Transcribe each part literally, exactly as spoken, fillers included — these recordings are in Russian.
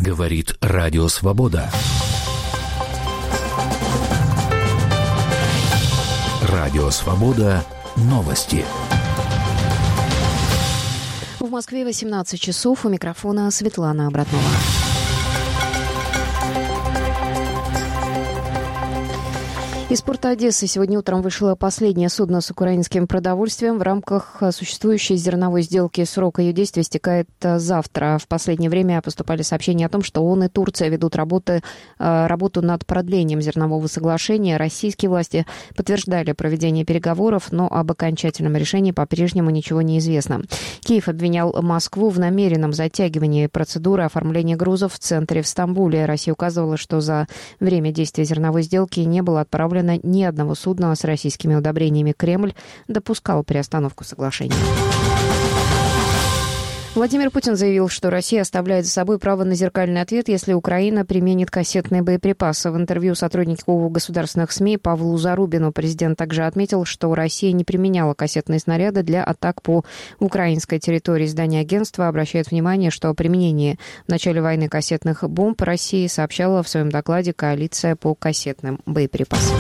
Говорит Радио Свобода. Радио Свобода. Новости. В Москве восемнадцать часов. У микрофона Светлана Обратнова. Из порта Одессы сегодня утром вышло последнее судно с украинским продовольствием. В рамках существующей зерновой сделки срок ее действия истекает завтра. В последнее время поступали сообщения о том, что ООН и Турция ведут работы, работу над продлением зернового соглашения. Российские власти подтверждали проведение переговоров, но об окончательном решении по-прежнему ничего не известно. Киев обвинял Москву в намеренном затягивании процедуры оформления грузов в центре в Стамбуле. Россия указывала, что за время действия зерновой сделки не было отправлено ни одного судна с российскими удобрениями. Кремль допускал приостановку соглашения. Владимир Путин заявил, что Россия оставляет за собой право на зеркальный ответ, если Украина применит кассетные боеприпасы. В интервью сотруднику государственных СМИ Павлу Зарубину президент также отметил, что Россия не применяла кассетные снаряды для атак по украинской территории. Издание агентства обращает внимание, что о применении в начале войны кассетных бомб России сообщала в своем докладе коалиция по кассетным боеприпасам.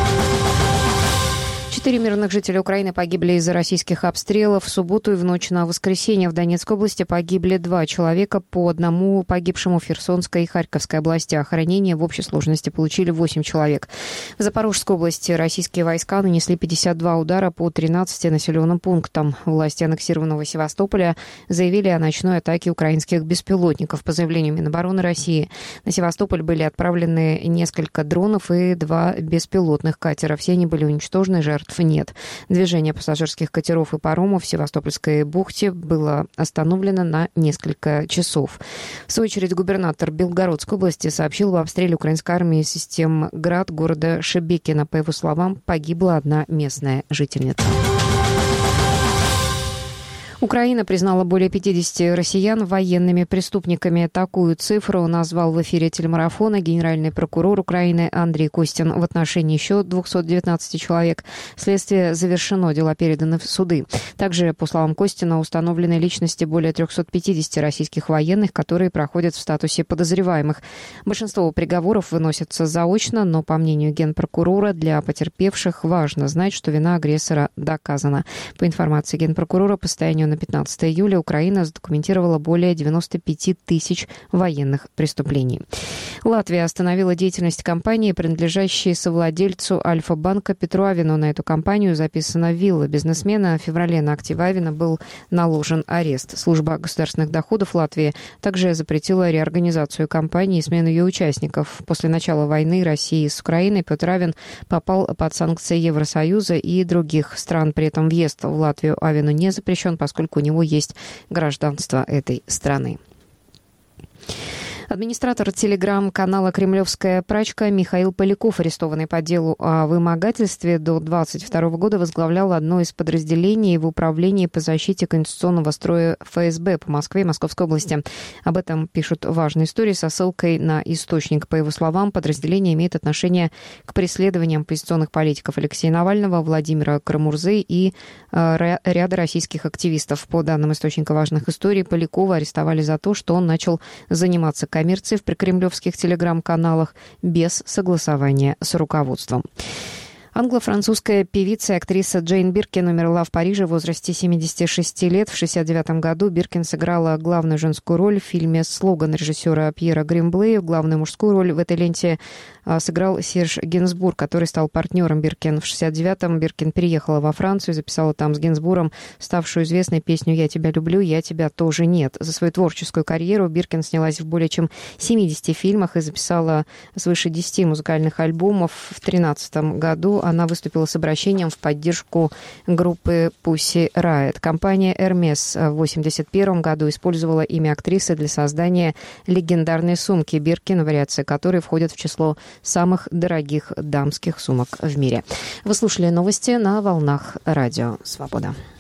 Четыре мирных жителя Украины погибли из-за российских обстрелов. В субботу и в ночь на воскресенье в Донецкой области погибли два человека, по одному погибшему в Херсонской и Харьковской областях. Ранения в общей сложности получили восемь человек. В Запорожской области российские войска нанесли пятьдесят два удара по тринадцати населенным пунктам. Власти аннексированного Севастополя заявили о ночной атаке украинских беспилотников. По заявлению Минобороны России, на Севастополь были отправлены несколько дронов и два беспилотных катера. Все они были уничтожены, жертв нет. Движение пассажирских катеров и паромов в Севастопольской бухте было остановлено на несколько часов. В свою очередь, губернатор Белгородской области сообщил об обстреле украинской армии систем «Град» города Шебекино. По его словам, погибла одна местная жительница. Украина признала более пятидесяти россиян военными преступниками. Такую цифру назвал в эфире телемарафона генеральный прокурор Украины Андрей Костин. В отношении еще двухсот девятнадцати человек следствие завершено, дела переданы в суды. Также, по словам Костина, установлены личности более трехсот пятидесяти российских военных, которые проходят в статусе подозреваемых. Большинство приговоров выносятся заочно, но, по мнению генпрокурора, для потерпевших важно знать, что вина агрессора доказана. По информации генпрокурора, по состоянию на пятнадцатое июля Украина задокументировала более девяноста пяти тысяч военных преступлений. Латвия остановила деятельность компании, принадлежащей совладельцу Альфа-банка Петру Авину. На эту компанию записана вилла бизнесмена. В феврале на активы Авина был наложен арест. Служба государственных доходов Латвии также запретила реорганизацию компании и смену ее участников. После начала войны России с Украиной Петр Авин попал под санкции Евросоюза и других стран. При этом въезд в Латвию Авину не запрещен, поскольку у него есть гражданство этой страны. Администратор телеграм-канала «Кремлевская прачка» Михаил Поляков, арестованный по делу о вымогательстве, до двадцать второго года возглавлял одно из подразделений в Управлении по защите конституционного строя эф эс бэ по Москве и Московской области. Об этом пишут важные истории со ссылкой на источник. По его словам, подразделение имеет отношение к преследованиям оппозиционных политиков Алексея Навального, Владимира Карамурзы и э, ряда российских активистов. По данным источника важных историй, Полякова арестовали за то, что он начал заниматься коммерции в прикремлевских телеграм-каналах без согласования с руководством. Англо-французская певица и актриса Джейн Биркин умерла в Париже в возрасте семидесяти шести лет. В шестьдесят девятом году Биркин сыграла главную женскую роль в фильме «Слоган» режиссера Пьера Гримблея. Главную мужскую роль в этой ленте сыграл Серж Гинзбург, который стал партнером Биркин. В шестьдесят девятом Биркин переехала во Францию и записала там с Гинзбургом ставшую известной песню «Я тебя люблю, я тебя тоже нет». За свою творческую карьеру Биркин снялась в более чем семидесяти фильмах и записала свыше десяти музыкальных альбомов. В две тысячи тринадцатом году она выступила с обращением в поддержку группы Pussy Riot. Компания Hermes в тысяча девятьсот восемьдесят первом году использовала имя актрисы для создания легендарной сумки Биркин, вариации которой входят в число самых дорогих дамских сумок в мире. Вы слушали новости на волнах Радио Свобода.